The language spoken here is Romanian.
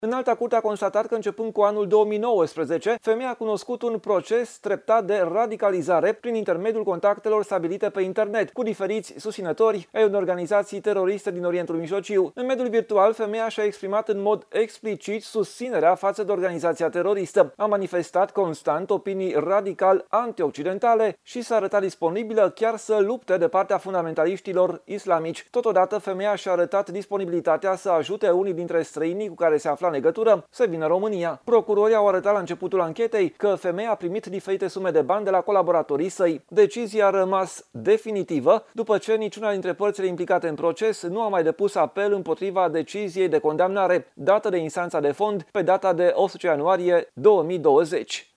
Înalta Curte a constatat că începând cu anul 2019, femeia a cunoscut un proces treptat de radicalizare prin intermediul contactelor stabilite pe internet cu diferiți susținători ai unor organizații teroriste din Orientul Mijlociu. În mediul virtual, femeia și-a exprimat în mod explicit susținerea față de organizația teroristă, a manifestat constant opinii radical antioccidentale și s-a arătat disponibilă chiar să lupte de partea fundamentaliștilor islamici. Totodată, femeia și-a arătat disponibilitatea să ajute unii dintre străinii cu care se afla în legătură să vină în România. Procurorii au arătat la începutul anchetei că femeia a primit diferite sume de bani de la colaboratorii săi. Decizia a rămas definitivă după ce niciuna dintre părțile implicate în proces nu a mai depus apel împotriva deciziei de condamnare dată de instanța de fond pe data de 18 ianuarie 2020.